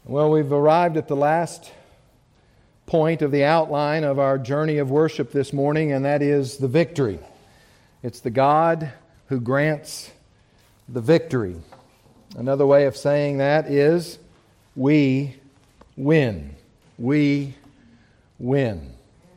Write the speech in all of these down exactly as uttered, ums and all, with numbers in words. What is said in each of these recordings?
Well, we've arrived at the last point of the outline of our journey of worship this morning, and that is the victory. It's the God who grants the victory. Another way of saying that is we win. We win.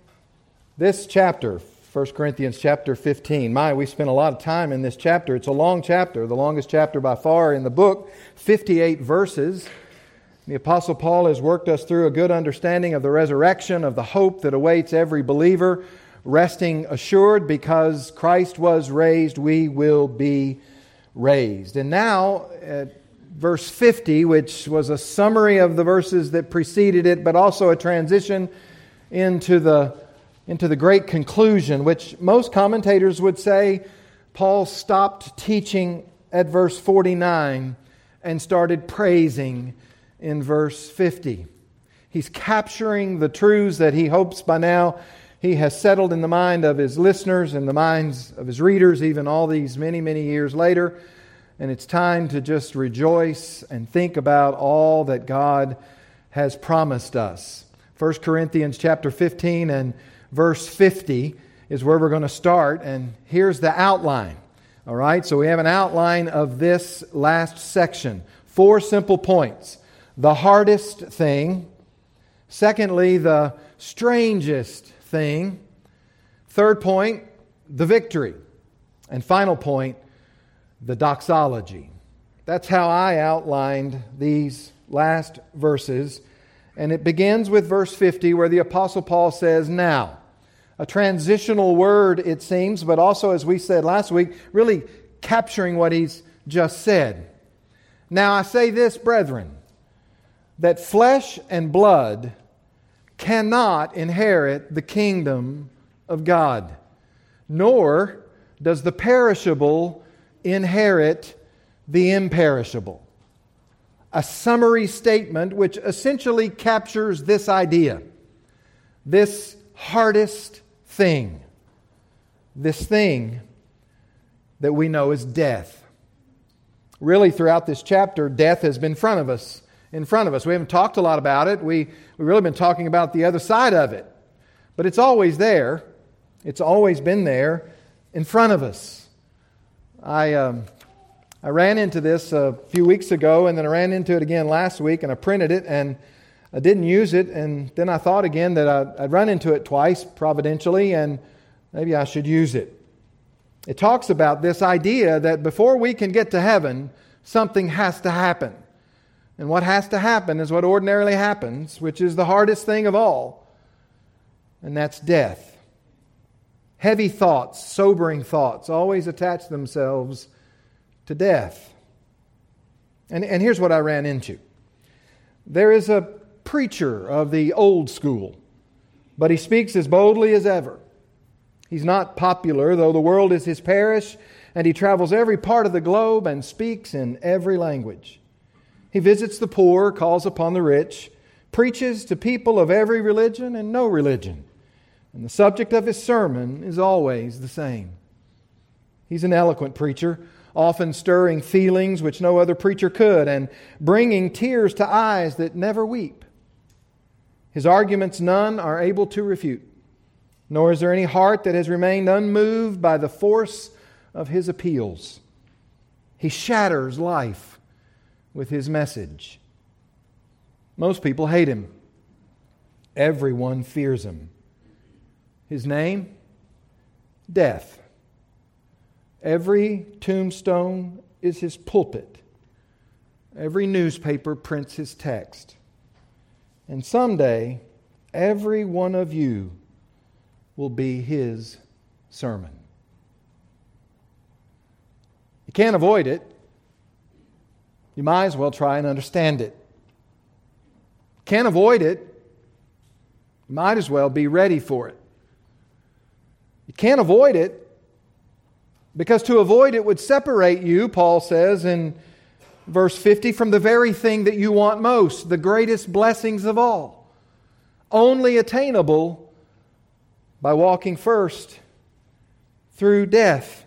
This chapter, First Corinthians chapter fifteen. My, we spent a lot of time in this chapter. It's a long chapter, the longest chapter by far in the book, fifty-eight verses. The Apostle Paul has worked us through a good understanding of the resurrection, of the hope that awaits every believer, resting assured because Christ was raised, we will be raised. And now, at verse fifty, which was a summary of the verses that preceded it, but also a transition into the, into the great conclusion, which most commentators would say Paul stopped teaching at verse forty-nine and started praising in verse fifty. He's capturing the truths that he hopes by now he has settled in the mind of his listeners and the minds of his readers, even all these many, many years later. And it's time to just rejoice and think about all that God has promised us. First Corinthians chapter fifteen and verse fifty is where we're going to start. And here's the outline. All right, so we have an outline of this last section. Four simple points. The hardest thing. Secondly, the strangest thing. Third point, the victory. And final point, the doxology. That's how I outlined these last verses. And it begins with verse fifty where the Apostle Paul says, now. A transitional word, it seems, but also, as we said last week, really capturing what he's just said. Now I say this, brethren, that flesh and blood cannot inherit the kingdom of God, nor does the perishable inherit the imperishable. A summary statement which essentially captures this idea, this hardest thing, this thing that we know as death. Really, throughout this chapter, death has been in front of us. in front of us. We haven't talked a lot about it. We, we've really been talking about the other side of it. But it's always there. It's always been there in front of us. I um, I ran into this a few weeks ago, and then I ran into it again last week, and I printed it, and I didn't use it, and then I thought again that I'd, I'd run into it twice, providentially, and maybe I should use it. It talks about this idea that before we can get to heaven, something has to happen. And what has to happen is what ordinarily happens, which is the hardest thing of all, and that's death. Heavy thoughts, sobering thoughts, always attach themselves to death. And, and here's what I ran into. There is a preacher of the old school, but he speaks as boldly as ever. He's not popular, though the world is his parish, and he travels every part of the globe and speaks in every language. He visits the poor, calls upon the rich, preaches to people of every religion and no religion. And the subject of his sermon is always the same. He's an eloquent preacher, often stirring feelings which no other preacher could, and bringing tears to eyes that never weep. His arguments none are able to refute, nor is there any heart that has remained unmoved by the force of his appeals. He shatters life with his message. Most people hate him. Everyone fears him. His name? Death. Every tombstone is his pulpit. Every newspaper prints his text. And someday, every one of you will be his sermon. You can't avoid it. You might as well try and understand it. Can't avoid it. You might as well be ready for it. You can't avoid it because to avoid it would separate you, Paul says in verse fifty, from the very thing that you want most, the greatest blessings of all, only attainable by walking first through death.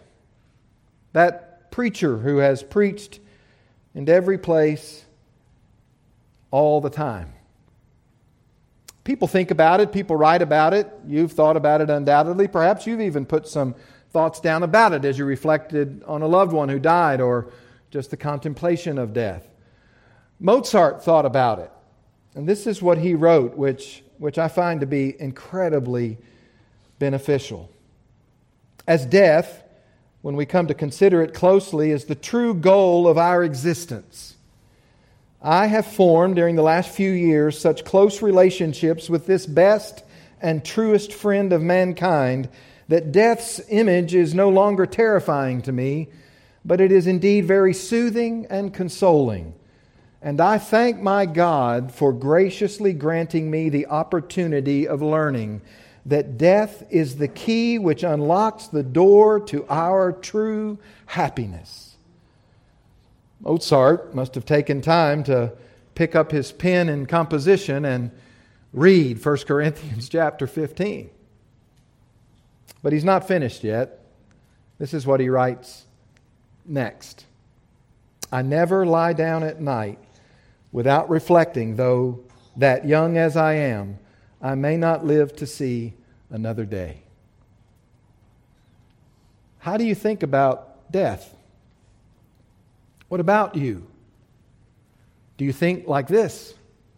That preacher who has preached in every place all the time. People think about it. People write about it. You've thought about it undoubtedly. Perhaps you've even put some thoughts down about it as you reflected on a loved one who died or just the contemplation of death. Mozart thought about it. And this is what he wrote, which, which I find to be incredibly beneficial. As death, when we come to consider it closely, is the true goal of our existence, I have formed during the last few years such close relationships with this best and truest friend of mankind that death's image is no longer terrifying to me, but it is indeed very soothing and consoling. And I thank my God for graciously granting me the opportunity of learning that death is the key which unlocks the door to our true happiness. Mozart must have taken time to pick up his pen in composition and read First Corinthians chapter fifteen. But he's not finished yet. This is what he writes next. I never lie down at night without reflecting, though that young as I am, I may not live to see another day. How do you think about death? What about you? Do you think like this?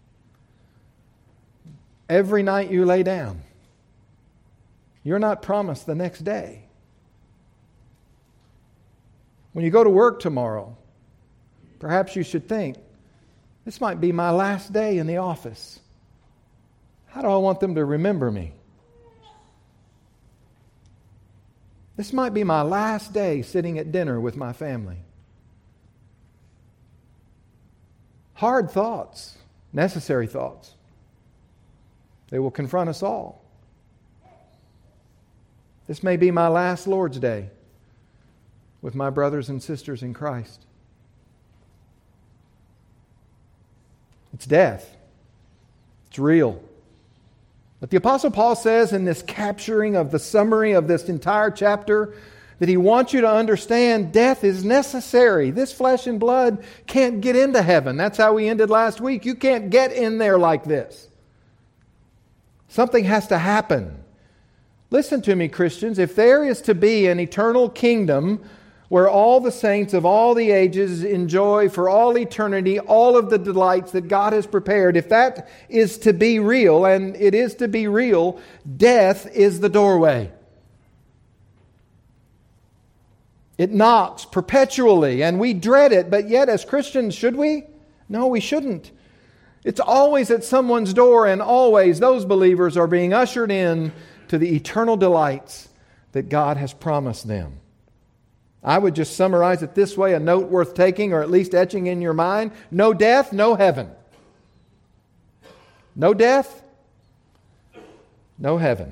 Every night you lay down, you're not promised the next day. When you go to work tomorrow, perhaps you should think, this might be my last day in the office. How do I want them to remember me? This might be my last day sitting at dinner with my family. Hard thoughts, necessary thoughts. They will confront us all. This may be my last Lord's Day with my brothers and sisters in Christ. It's death. It's real. But the Apostle Paul says in this capturing of the summary of this entire chapter that he wants you to understand death is necessary. This flesh and blood can't get into heaven. That's how we ended last week. You can't get in there like this. Something has to happen. Listen to me, Christians. If there is to be an eternal kingdom where all the saints of all the ages enjoy for all eternity all of the delights that God has prepared, if that is to be real, and it is to be real, death is the doorway. It knocks perpetually, and we dread it, but yet as Christians, should we? No, we shouldn't. It's always at someone's door, and always those believers are being ushered in to the eternal delights that God has promised them. I would just summarize it this way, a note worth taking, or at least etching in your mind. No death, no heaven. No death, no heaven.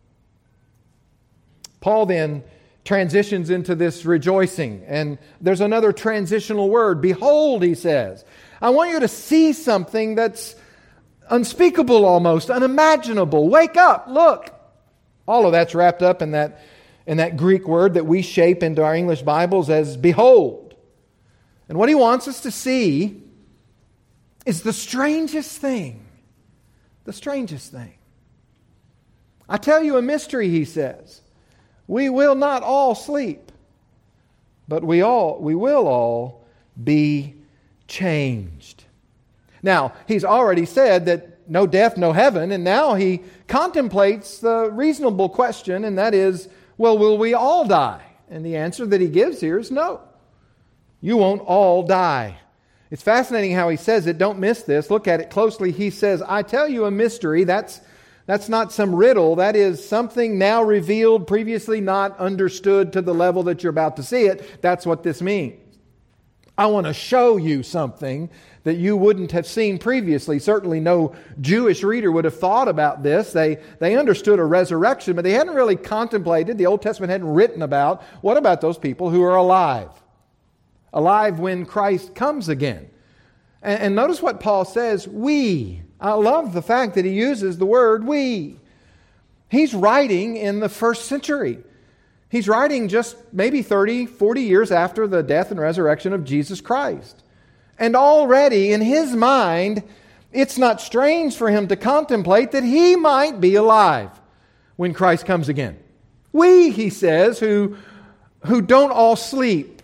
Paul then transitions into this rejoicing. And there's another transitional word. Behold, he says. I want you to see something that's unspeakable almost, unimaginable. Wake up, look. All of that's wrapped up in that in that Greek word that we shape into our English Bibles as behold. And what he wants us to see is the strangest thing. The strangest thing. I tell you a mystery, he says. We will not all sleep, but we all we will all be changed. Now, he's already said that no death, no heaven, and now he contemplates the reasonable question, and that is, well, will we all die? And the answer that he gives here is no. You won't all die. It's fascinating how he says it. Don't miss this. Look at it closely. He says, I tell you a mystery. That's, that's not some riddle. That is something now revealed, previously not understood to the level that you're about to see it. That's what this means. I want to show you something that you wouldn't have seen previously. Certainly no Jewish reader would have thought about this. They, they understood a resurrection, but they hadn't really contemplated, the Old Testament hadn't written about, what about those people who are alive? Alive when Christ comes again. And, and notice what Paul says, we. I love the fact that he uses the word we. He's writing in the first century. He's writing just maybe thirty, forty years after the death and resurrection of Jesus Christ. And already in his mind, It's not strange for him to contemplate that he might be alive when Christ comes again. We, he says, who, who don't all sleep.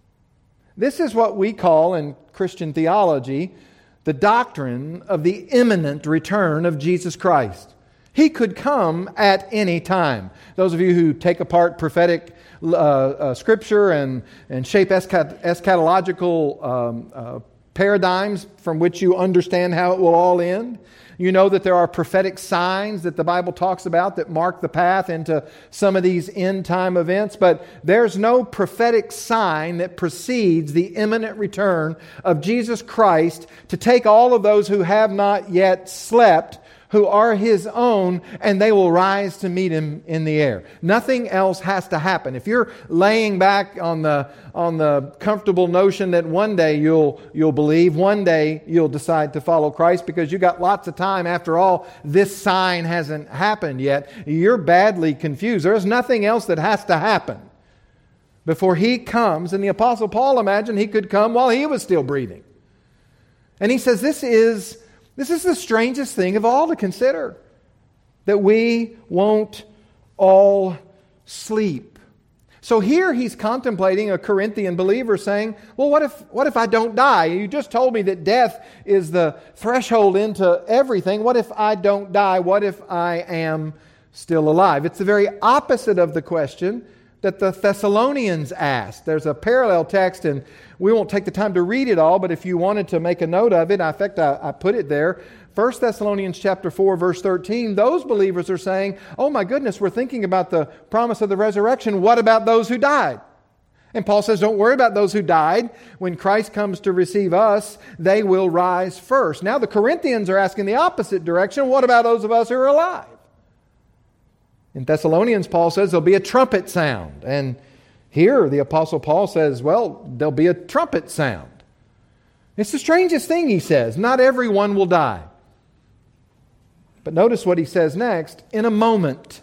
This is what we call in Christian theology the doctrine of the imminent return of Jesus Christ. He could come at any time. Those of you who take apart prophetic uh, uh, scripture and, and shape eschat- eschatological um, uh, paradigms from which you understand how it will all end, you know that there are prophetic signs that the Bible talks about that mark the path into some of these end-time events, but there's no prophetic sign that precedes the imminent return of Jesus Christ to take all of those who have not yet slept, who are His own, and they will rise to meet Him in the air. Nothing else has to happen. If you're laying back on the on the comfortable notion that one day you'll you'll believe, one day you'll decide to follow Christ because you got lots of time. After all, this sign hasn't happened yet. You're badly confused. There's nothing else that has to happen before He comes. And the Apostle Paul imagined He could come while he was still breathing. And he says this is This is the strangest thing of all to consider, that we won't all sleep. So here he's contemplating a Corinthian believer saying, well, what if what if I don't die? You just told me that death is the threshold into everything. What if I don't die? What if I am still alive? It's the very opposite of the question that the Thessalonians asked. There's a parallel text, and we won't take the time to read it all, but if you wanted to make a note of it, in fact, I, I put it there. First Thessalonians chapter four, verse thirteen, those believers are saying, oh my goodness, we're thinking about the promise of the resurrection. What about those who died? And Paul says, don't worry about those who died. When Christ comes to receive us, they will rise first. Now the Corinthians are asking the opposite direction. What about those of us who are alive? In Thessalonians, Paul says there'll be a trumpet sound. And here the Apostle Paul says, well, there'll be a trumpet sound. It's the strangest thing, he says. Not everyone will die. But notice what he says next. In a moment,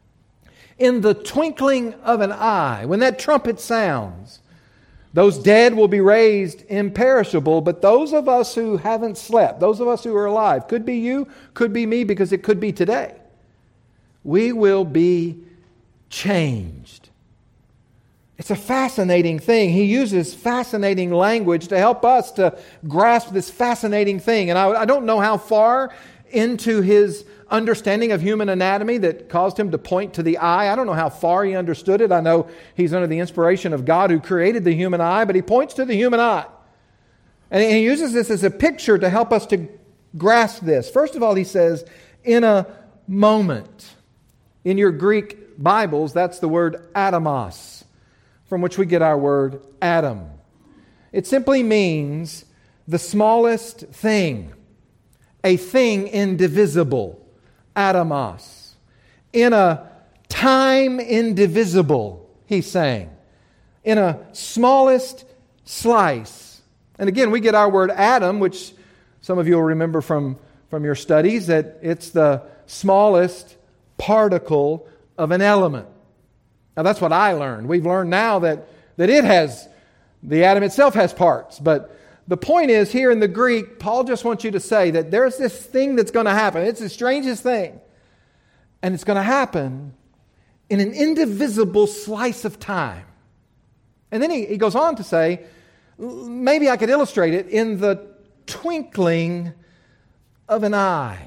in the twinkling of an eye, when that trumpet sounds, those dead will be raised imperishable, but those of us who haven't slept, those of us who are alive, could be you, could be me, because it could be today, we will be changed. It's a fascinating thing. He uses fascinating language to help us to grasp this fascinating thing. And I, I don't know how far into his understanding of human anatomy that caused him to point to the eye. I don't know how far he understood it. I know he's under the inspiration of God who created the human eye, but he points to the human eye. And he uses this as a picture to help us to grasp this. First of all, he says, in a moment. In your Greek Bibles, that's the word atomos, from which we get our word atom. It simply means the smallest thing, a thing indivisible, atomos. In a time indivisible, he's saying. In a smallest slice. And again, we get our word atom, which some of you will remember from, from your studies, that it's the smallest particle of an element. Now that's what I learned. We've learned now that, that it has, the atom itself has parts. But the point is, here in the Greek, Paul just wants you to say that there's this thing that's going to happen. It's the strangest thing. And it's going to happen in an indivisible slice of time. And then he, he goes on to say, maybe I could illustrate it in the twinkling of an eye.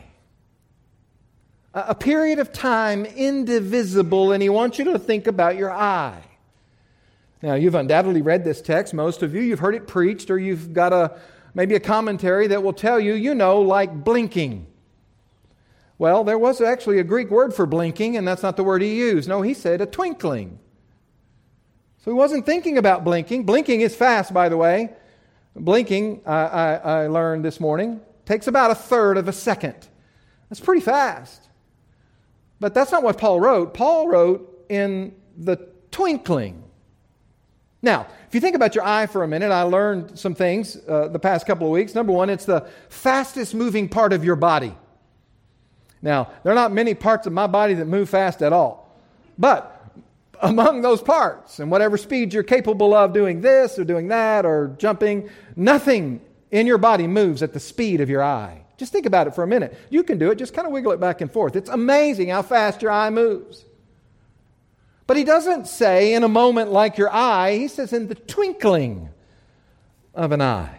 A period of time indivisible, and he wants you to think about your eye. Now, you've undoubtedly read this text, most of you. You've heard it preached, or you've got a maybe a commentary that will tell you, you know, like blinking. Well, there was actually a Greek word for blinking, and that's not the word he used. No, he said a twinkling. So he wasn't thinking about blinking. Blinking is fast, by the way. Blinking, I, I, I learned this morning, takes about a third of a second. That's pretty fast. But that's not what Paul wrote. Paul wrote in the twinkling. Now, if you think about your eye for a minute, I learned some things uh, the past couple of weeks. Number one, it's the fastest moving part of your body. Now, there are not many parts of my body that move fast at all. But among those parts, and whatever speed you're capable of doing this or doing that or jumping, nothing in your body moves at the speed of your eye. Just think about it for a minute. You can do it. Just kind of wiggle it back and forth. It's amazing how fast your eye moves. But he doesn't say in a moment like your eye. He says in the twinkling of an eye.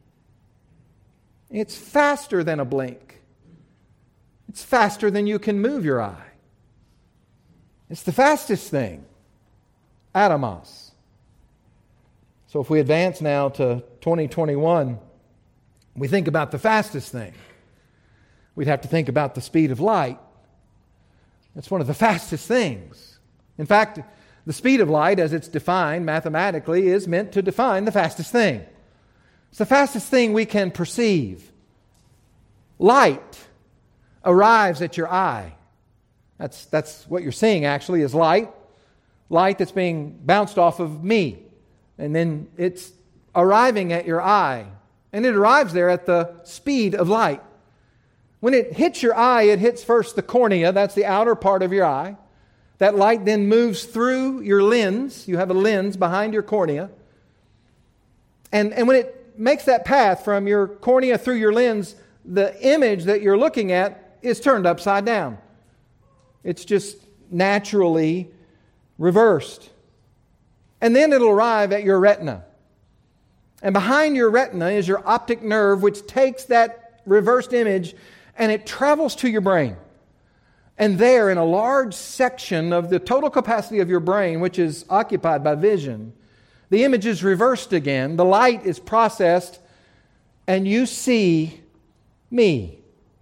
It's faster than a blink. It's faster than you can move your eye. It's the fastest thing. Atomos. So if we advance now to twenty twenty-one, we think about the fastest thing. We'd have to think about the speed of light. It's one of the fastest things. In fact, the speed of light, as it's defined mathematically, is meant to define the fastest thing. It's the fastest thing we can perceive. Light arrives at your eye. That's, that's what you're seeing, actually, is light. Light that's being bounced off of me. And then it's arriving at your eye. And it arrives there at the speed of light. When it hits your eye, it hits first the cornea. That's the outer part of your eye. That light then moves through your lens. You have a lens behind your cornea. And, and when it makes that path from your cornea through your lens, the image that you're looking at is turned upside down. It's just naturally reversed. And then it'll arrive at your retina. And behind your retina is your optic nerve, which takes that reversed image and it travels to your brain. And there, in a large section of the total capacity of your brain, which is occupied by vision, the image is reversed again, the light is processed, and you see me.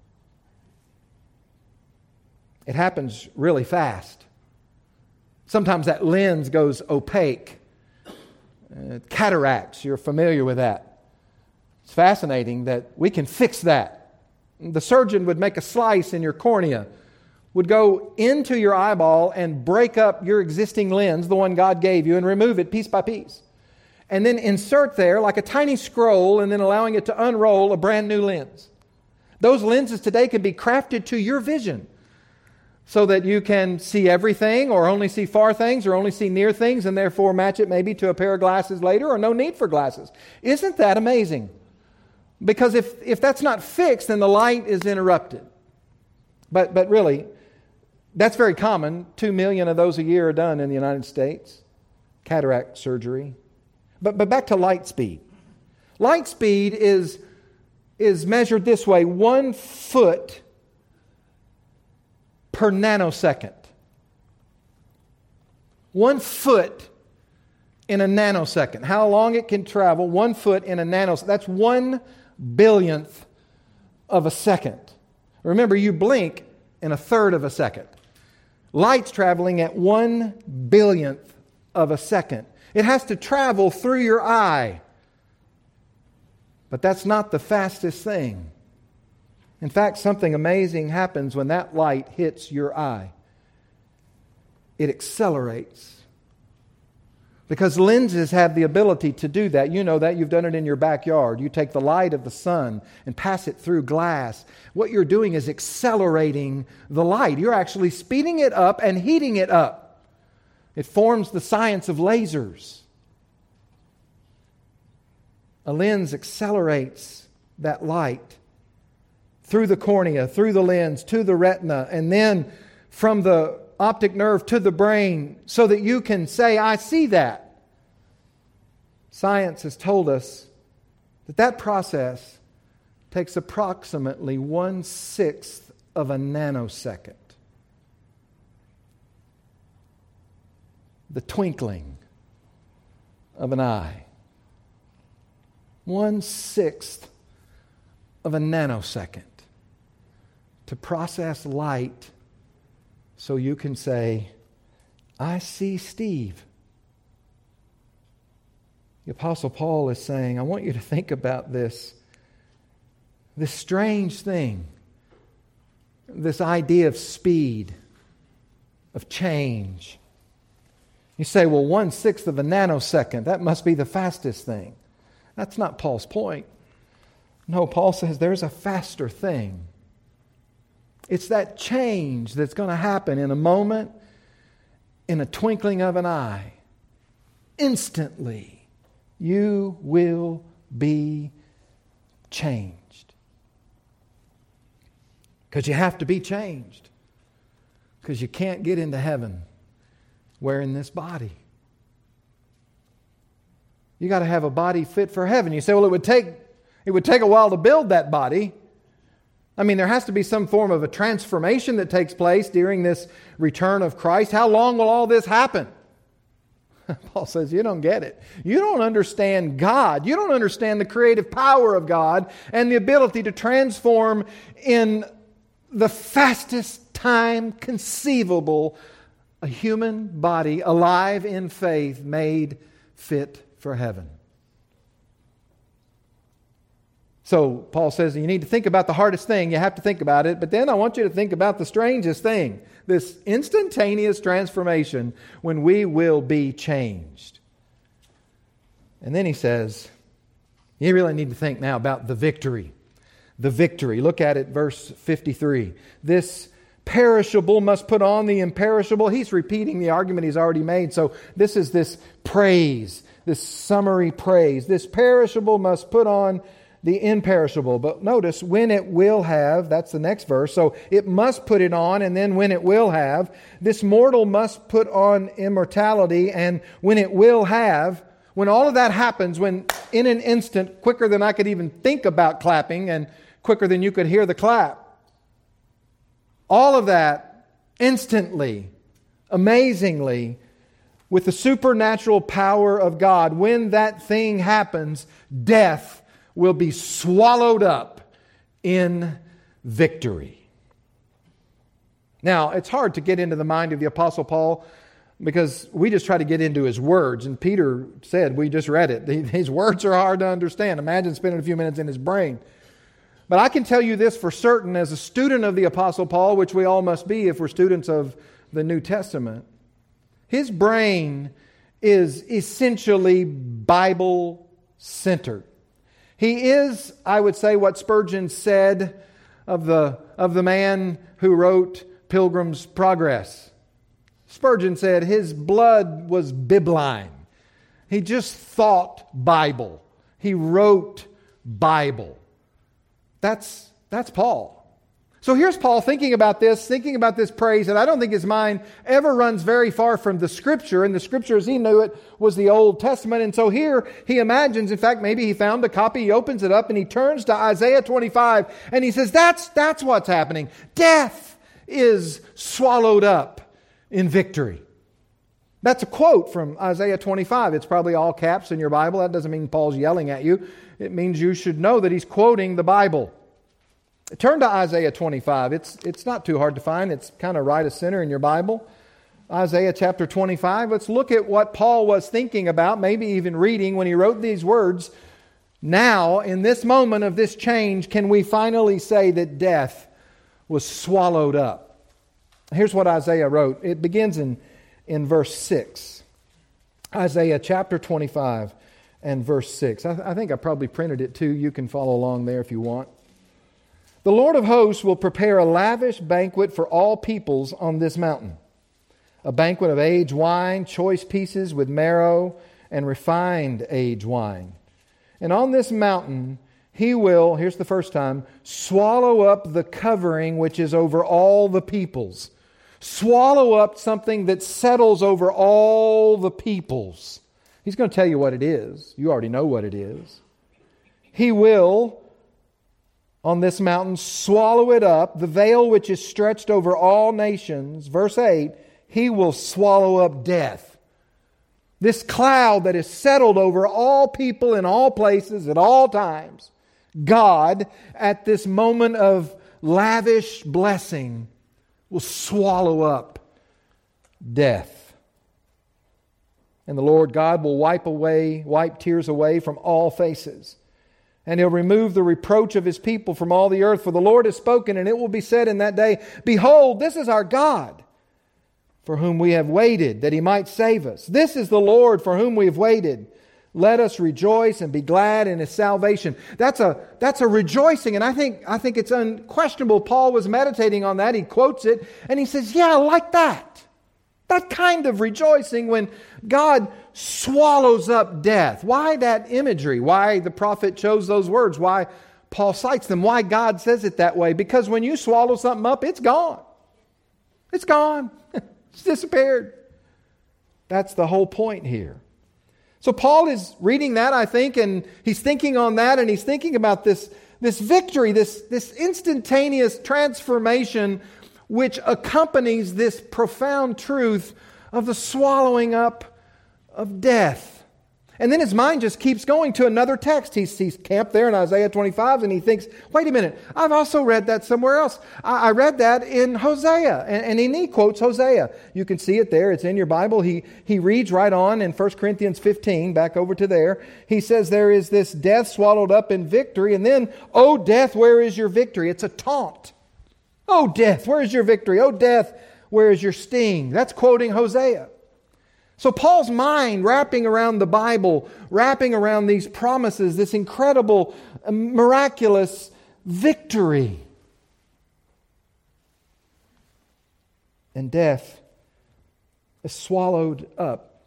It happens really fast. Sometimes that lens goes opaque. Uh, cataracts, you're familiar with that. It's fascinating that we can fix that. The surgeon would make a slice in your cornea, would go into your eyeball and break up your existing lens, the one God gave you, and remove it piece by piece. And then insert there like a tiny scroll and then allowing it to unroll a brand new lens. Those lenses today can be crafted to your vision so that you can see everything or only see far things or only see near things and therefore match it maybe to a pair of glasses later or no need for glasses. Isn't that amazing? Because if, if that's not fixed, then the light is interrupted. But, but really, that's very common. Two million of those a year are done in the United States. Cataract surgery. But, but back to light speed. Light speed is, is measured this way, one foot per nanosecond. One foot in a nanosecond. How long it can travel, one foot in a nanosecond. That's one billionth of a second. Remember, you blink in a third of a second. Light's traveling at one billionth of a second. It has to travel through your eye. But that's not the fastest thing. In fact, something amazing happens when that light hits your eye. It accelerates. Because lenses have the ability to do that. You know that. You've done it in your backyard. You take the light of the sun and pass it through glass. What you're doing is accelerating the light. You're actually speeding it up and heating it up. It forms the science of lasers. A lens accelerates that light through the cornea, through the lens, to the retina, and then from the optic nerve to the brain so that you can say, I see that. Science has told us that that process takes approximately one-sixth of a nanosecond. The twinkling of an eye. One-sixth of a nanosecond to process light so you can say, I see Steve. The Apostle Paul is saying, I want you to think about this, this strange thing, this idea of speed, of change. You say, well, one-sixth of a nanosecond, that must be the fastest thing. That's not Paul's point. No, Paul says there's a faster thing. It's that change that's going to happen in a moment, in a twinkling of an eye. Instantly, you will be changed. Because you have to be changed. Because you can't get into heaven wearing this body. You got to have a body fit for heaven. You say, well, it would take it would take a while to build that body. I mean, there has to be some form of a transformation that takes place during this return of Christ. How long will all this happen? Paul says, you don't get it. You don't understand God. You don't understand the creative power of God and the ability to transform in the fastest time conceivable a human body alive in faith made fit for heaven. So Paul says you need to think about the hardest thing. You have to think about it. But then I want you to think about the strangest thing. This instantaneous transformation when we will be changed. And then he says, you really need to think now about the victory. The victory. Look at it, verse fifty-three. This perishable must put on the imperishable. He's repeating the argument he's already made. So this is this praise, this summary praise. This perishable must put on the imperishable. But notice, when it will have, that's the next verse. So it must put it on, and then when it will have, this mortal must put on immortality, and when it will have, when all of that happens, when in an instant, quicker than I could even think about clapping, and quicker than you could hear the clap, all of that instantly, amazingly, with the supernatural power of God, when that thing happens, death will be swallowed up in victory. Now, it's hard to get into the mind of the Apostle Paul because we just try to get into his words. And Peter said, we just read it, his words are hard to understand. Imagine spending a few minutes in his brain. But I can tell you this for certain, as a student of the Apostle Paul, which we all must be if we're students of the New Testament, his brain is essentially Bible-centered. He is, I would say, what Spurgeon said of the, of the man who wrote Pilgrim's Progress. Spurgeon said his blood was bibline. He just thought Bible. He wrote Bible. That's, that's Paul. So here's Paul thinking about this, thinking about this praise, and I don't think his mind ever runs very far from the Scripture, and the Scripture as he knew it was the Old Testament. And so here he imagines, in fact, maybe he found a copy, he opens it up, and he turns to Isaiah twenty-five, and he says, that's, that's what's happening. Death is swallowed up in victory. That's a quote from Isaiah twenty-five. It's probably all caps in your Bible. That doesn't mean Paul's yelling at you. It means you should know that he's quoting the Bible. Turn to Isaiah twenty-five. It's, it's not too hard to find. It's kind of right of center in your Bible. Isaiah chapter twenty-five. Let's look at what Paul was thinking about, maybe even reading when he wrote these words. Now, in this moment of this change, can we finally say that death was swallowed up? Here's what Isaiah wrote. It begins in, in verse six. Isaiah chapter twenty-five and verse six. I, I think I probably printed it too. You can follow along there if you want. The Lord of hosts will prepare a lavish banquet for all peoples on this mountain. A banquet of aged wine, choice pieces with marrow, and refined aged wine. And on this mountain He will, here's the first time, swallow up the covering which is over all the peoples. Swallow up something that settles over all the peoples. He's going to tell you what it is. You already know what it is. He will, on this mountain, swallow it up, the veil which is stretched over all nations. Verse eight, He will swallow up death. This cloud that is settled over all people in all places at all times. God, at this moment of lavish blessing, will swallow up death. And the Lord God will wipe away, wipe tears away from all faces. And He'll remove the reproach of His people from all the earth. For the Lord has spoken, and it will be said in that day, Behold, this is our God, for whom we have waited, that He might save us. This is the Lord for whom we have waited. Let us rejoice and be glad in His salvation. That's a, that's a rejoicing, and I think, I think it's unquestionable. Paul was meditating on that. He quotes it, and he says, yeah, I like that. That kind of rejoicing when God swallows up death. Why that imagery? Why the prophet chose those words? Why Paul cites them. Why God says it that way? Because when you swallow something up, it's gone. It's gone. It's disappeared. That's the whole point here. So Paul is reading that, I think, and he's thinking on that, and he's thinking about this, this victory, this, this instantaneous transformation which accompanies this profound truth of the swallowing up of death. And then his mind just keeps going to another text. He's, he's camped there in Isaiah twenty-five, and he thinks, wait a minute, I've also read that somewhere else. I, I read that in Hosea, and, and he quotes Hosea. You can see it there. It's in your Bible. He, he reads right on in First Corinthians fifteen, back over to there. He says, there is this death swallowed up in victory, and then, oh death, where is your victory? It's a taunt. Oh death, where is your victory? Oh death, where is your sting? That's quoting Hosea. So Paul's mind wrapping around the Bible, wrapping around these promises, this incredible, miraculous victory. And death is swallowed up.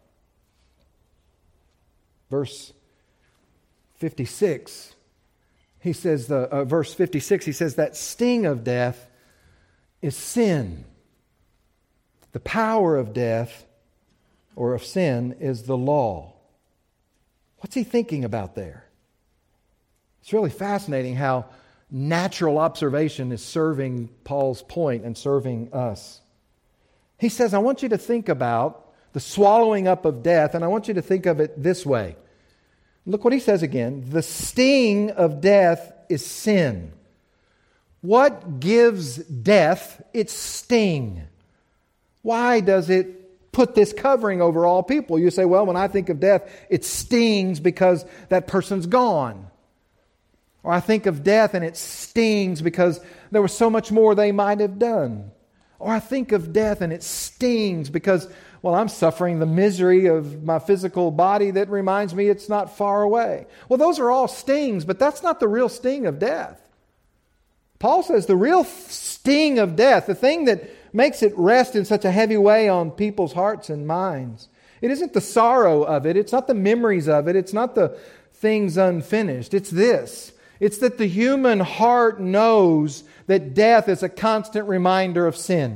Verse fifty-six, he says, the uh, verse fifty-six, he says that sting of death is sin. The power of death or of sin is the law. What's he thinking about there? It's really fascinating how natural observation is serving Paul's point and serving us. He says, I want you to think about the swallowing up of death, and I want you to think of it this way. Look what he says again. The sting of death is sin. What gives death its sting? Why does it put this covering over all people? You say, well, when I think of death, it stings because that person's gone. Or I think of death and it stings because there was so much more they might have done. Or I think of death and it stings because, well, I'm suffering the misery of my physical body that reminds me it's not far away. Well, those are all stings, but that's not the real sting of death. Paul says the real sting of death, the thing that makes it rest in such a heavy way on people's hearts and minds, it isn't the sorrow of it. It's not the memories of it. It's not the things unfinished. It's this. It's that the human heart knows that death is a constant reminder of sin.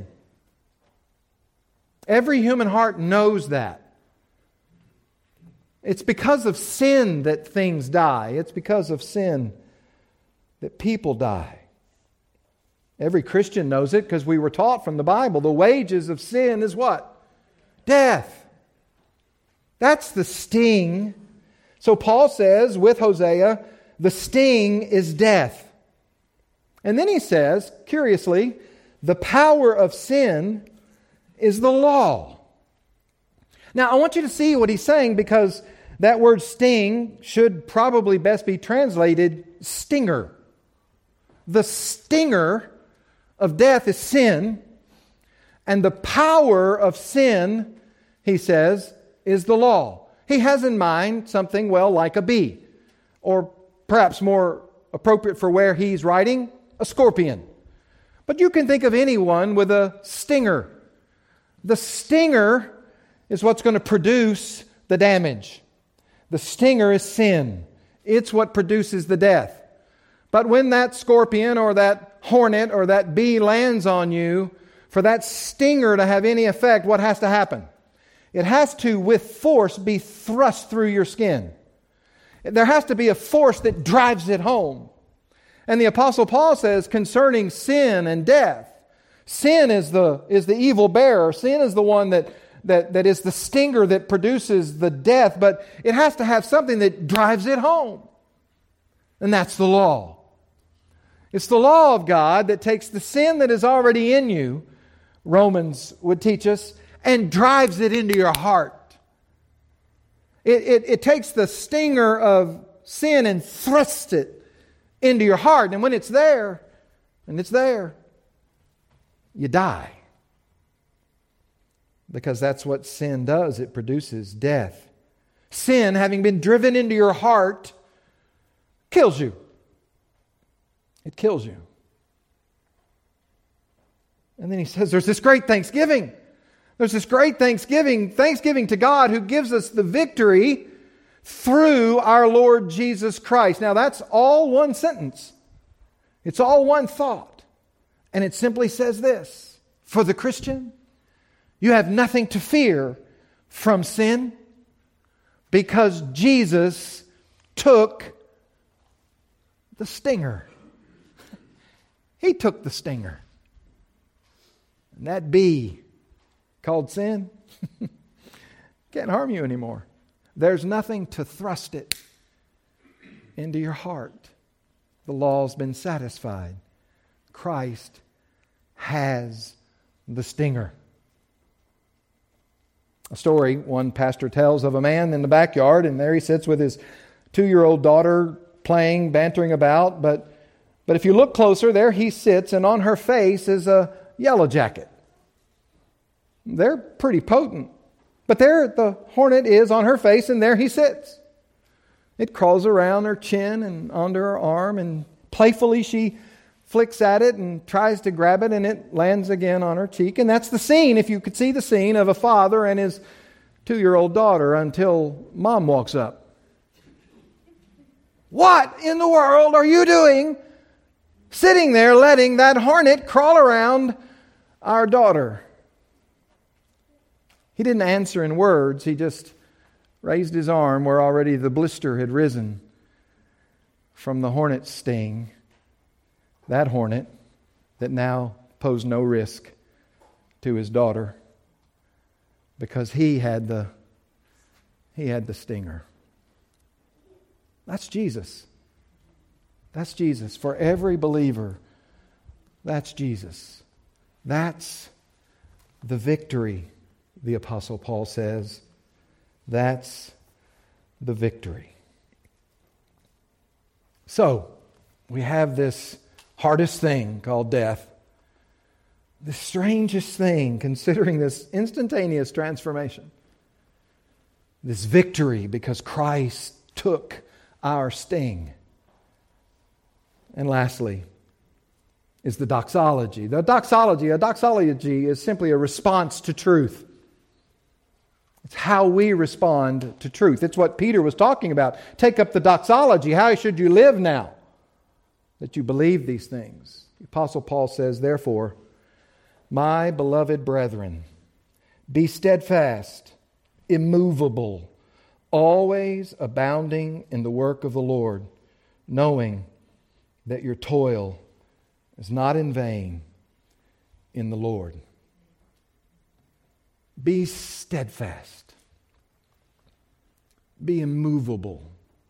Every human heart knows that. It's because of sin that things die. It's because of sin that people die. Every Christian knows it because we were taught from the Bible. The wages of sin is what? Death. That's the sting. So Paul says with Hosea, the sting is death. And then he says, curiously, the power of sin is the law. Now I want you to see what he's saying, because that word sting should probably best be translated stinger. The stinger of death is sin, and the power of sin, he says, is the law. He has in mind something, well, like a bee, or perhaps more appropriate for where he's writing, a scorpion. But you can think of anyone with a stinger. The stinger is what's going to produce the damage. The stinger is sin. It's what produces the death. But when that scorpion or that hornet or that bee lands on you, for that stinger to have any effect, what has to happen? It has to, with force, be thrust through your skin. There has to be a force that drives it home. And the Apostle Paul says concerning sin and death, sin is the, is the evil bearer. Sin is the one that, that, that is the stinger that produces the death, but it has to have something that drives it home. And that's the law. It's the law of God that takes the sin that is already in you, Romans would teach us, and drives it into your heart. It, it, it takes the stinger of sin and thrusts it into your heart. And when it's there, and it's there, you die. Because that's what sin does. It produces death. Sin, having been driven into your heart, kills you. It kills you. And then he says there's this great thanksgiving. There's this great thanksgiving, thanksgiving to God who gives us the victory through our Lord Jesus Christ. Now that's all one sentence. It's all one thought. And it simply says this: for the Christian, you have nothing to fear from sin because Jesus took the stinger. He took the stinger. And that bee called sin can't harm you anymore. There's nothing to thrust it into your heart. The law's been satisfied. Christ has the stinger. A story one pastor tells of a man in the backyard, and there he sits with his two-year-old daughter playing, bantering about, but but if you look closer, there he sits, and on her face is a yellow jacket. They're pretty potent. But there the hornet is on her face, and there he sits. It crawls around her chin and onto her arm, and playfully she flicks at it and tries to grab it, and it lands again on her cheek. And that's the scene, if you could see the scene, of a father and his two-year-old daughter until Mom walks up. What in the world are you doing sitting there letting that hornet crawl around our daughter? He didn't answer in words. He just raised his arm where already the blister had risen from the hornet's sting. That hornet that now posed no risk to his daughter because he had the he had the stinger. That's Jesus. That's Jesus. For every believer, that's Jesus. That's the victory, the Apostle Paul says. That's the victory. So, we have this hardest thing called death. The strangest thing, considering this instantaneous transformation. This victory because Christ took our sting. And lastly, is the doxology. The doxology, a doxology is simply a response to truth. It's how we respond to truth. It's what Peter was talking about. Take up the doxology. How should you live now that you believe these things? The Apostle Paul says, therefore, my beloved brethren, be steadfast, immovable, always abounding in the work of the Lord, knowing that your toil is not in vain in the Lord. Be steadfast. Be immovable.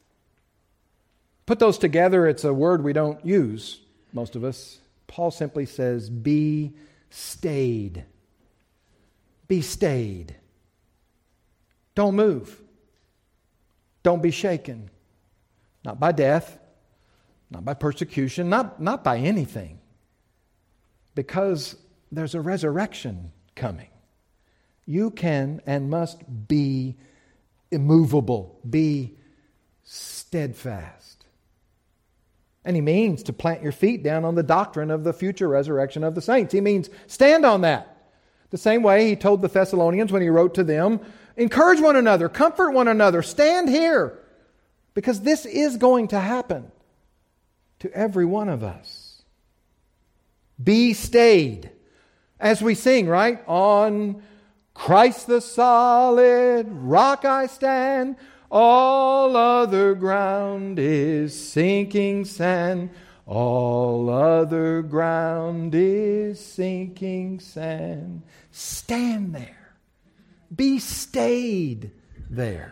Put those together, it's a word we don't use, most of us. Paul simply says, be stayed. Be stayed. Don't move. Don't be shaken. Not by death, not by persecution, not, not by anything. Because there's a resurrection coming. You can and must be immovable, be steadfast. And he means to plant your feet down on the doctrine of the future resurrection of the saints. He means stand on that. The same way he told the Thessalonians when he wrote to them, encourage one another, comfort one another, stand here. Because this is going to happen to every one of us. Be stayed. As we sing, right? On Christ the solid rock I stand. All other ground is sinking sand. All other ground is sinking sand. Stand there. Be stayed there.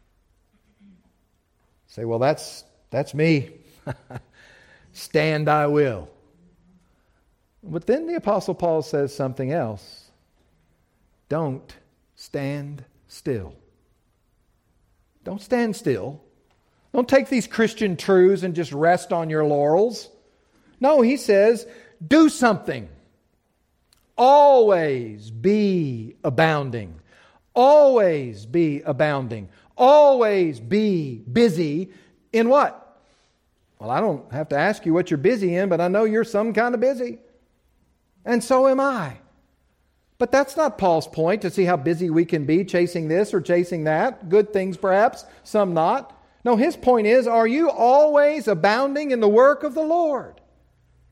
Say, well, that's that's me. Stand I will. But then the Apostle Paul says something else. Don't stand still. Don't stand still. Don't take these Christian truths and just rest on your laurels. No, he says, do something. Always be abounding. Always be abounding. Always be busy in what? Well, I don't have to ask you what you're busy in, but I know you're some kind of busy. And so am I. But that's not Paul's point, to see how busy we can be chasing this or chasing that. Good things perhaps, some not. No, his point is, are you always abounding in the work of the Lord?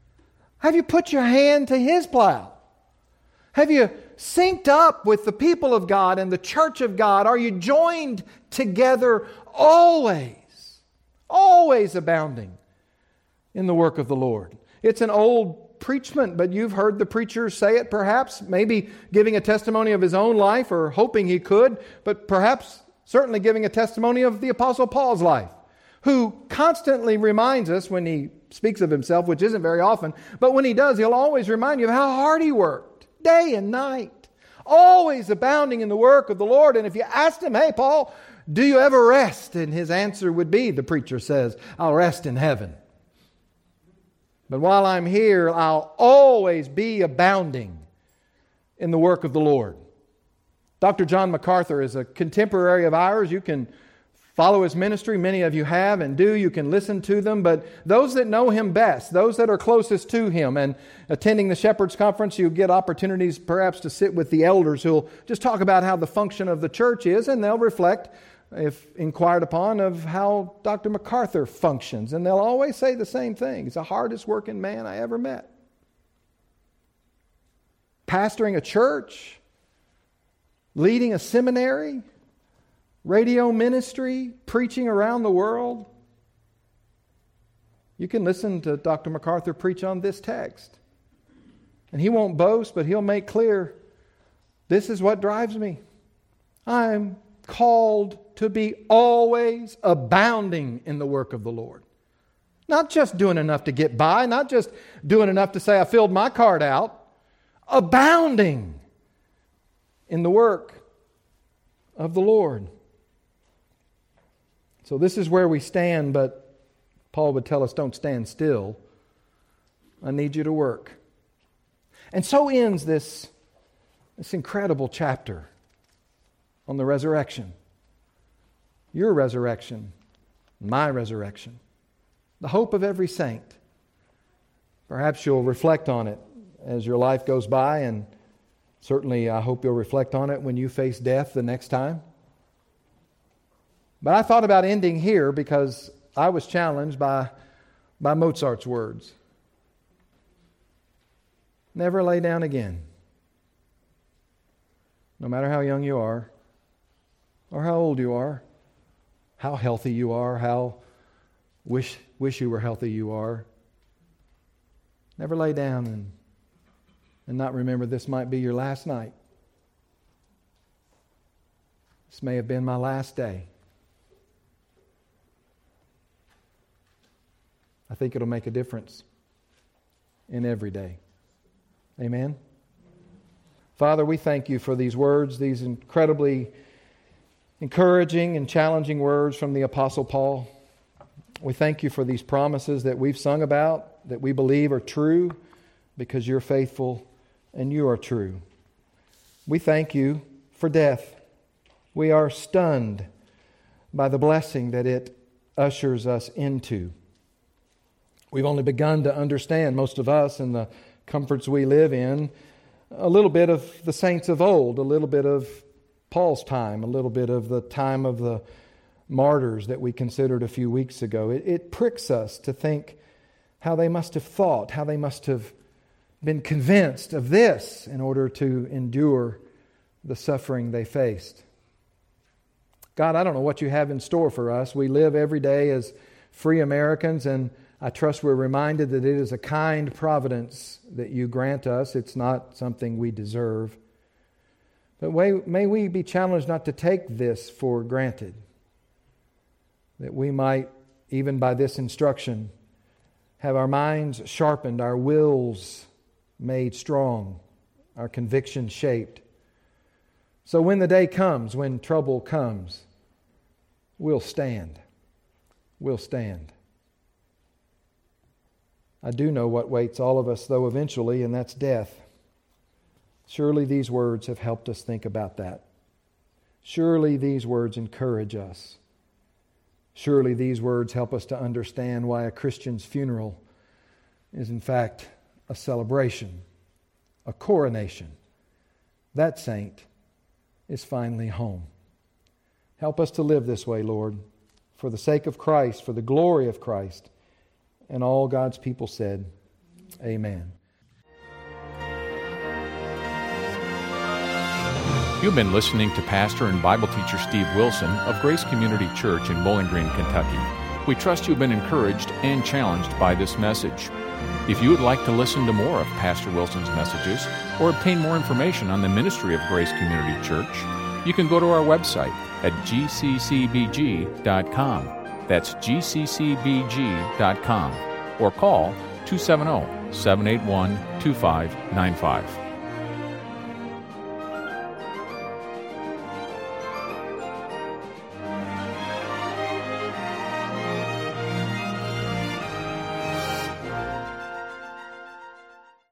Have you put your hand to His plow? Have you synced up with the people of God and the church of God? Are you joined together always, always abounding in the work of the Lord? It's an old preachment, but you've heard the preacher say it perhaps, maybe giving a testimony of his own life or hoping he could, but perhaps certainly giving a testimony of the Apostle Paul's life, who constantly reminds us when he speaks of himself, which isn't very often, but when he does, he'll always remind you of how hard he worked, day and night, always abounding in the work of the Lord. And if you asked him, hey, Paul, do you ever rest? And his answer would be, the preacher says, I'll rest in heaven. But while I'm here, I'll always be abounding in the work of the Lord. Doctor John MacArthur is a contemporary of ours. You can follow his ministry. Many of you have and do. You can listen to them. But those that know him best, those that are closest to him, and attending the Shepherd's Conference, you get opportunities perhaps to sit with the elders who'll just talk about how the function of the church is, and they'll reflect, if inquired upon, of how Doctor MacArthur functions. And they'll always say the same thing. He's the hardest working man I ever met. Pastoring a church, leading a seminary, radio ministry, preaching around the world. You can listen to Doctor MacArthur preach on this text. And he won't boast, but he'll make clear, this is what drives me. I'm called to be always abounding in the work of the Lord. Not just doing enough to get by, not just doing enough to say I filled my card out. Abounding in the work of the Lord. So this is where we stand, but Paul would tell us, don't stand still. I need you to work. And so ends this, this incredible chapter on the resurrection. Your resurrection, my resurrection, the hope of every saint. Perhaps you'll reflect on it as your life goes by, and certainly I hope you'll reflect on it when you face death the next time. But I thought about ending here because I was challenged by, by Mozart's words. Never lay down again. No matter how young you are, or how old you are, how healthy you are, how wish wish you were healthy you are. Never lay down and, and not remember this might be your last night. This may have been my last day. I think it'll make a difference in every day. Amen? Father, we thank you for these words, these incredibly encouraging and challenging words from the Apostle Paul. We thank you for these promises that we've sung about, that we believe are true because you're faithful and you are true. We thank you for death. We are stunned by the blessing that it ushers us into. We've only begun to understand, most of us, in the comforts we live in, a little bit of the saints of old, a little bit of Paul's time, a little bit of the time of the martyrs that we considered a few weeks ago. It, it pricks us to think how they must have thought, how they must have been convinced of this in order to endure the suffering they faced. God, I don't know what you have in store for us. We live every day as free Americans, and I trust we're reminded that it is a kind providence that you grant us. It's not something we deserve. But may we be challenged not to take this for granted. That we might, even by this instruction, have our minds sharpened, our wills made strong, our convictions shaped. So when the day comes, when trouble comes, we'll stand. We'll stand. I do know what waits all of us, though, eventually, and that's death. Surely these words have helped us think about that. Surely these words encourage us. Surely these words help us to understand why a Christian's funeral is in fact a celebration, a coronation. That saint is finally home. Help us to live this way, Lord, for the sake of Christ, for the glory of Christ. And all God's people said, Amen. You've been listening to Pastor and Bible teacher Steve Wilson of Grace Community Church in Bowling Green, Kentucky. We trust you've been encouraged and challenged by this message. If you would like to listen to more of Pastor Wilson's messages or obtain more information on the ministry of Grace Community Church, you can go to our website at g c c b g dot com. That's g c c b g dot com. Or call two seven zero, seven eight one, two five nine five.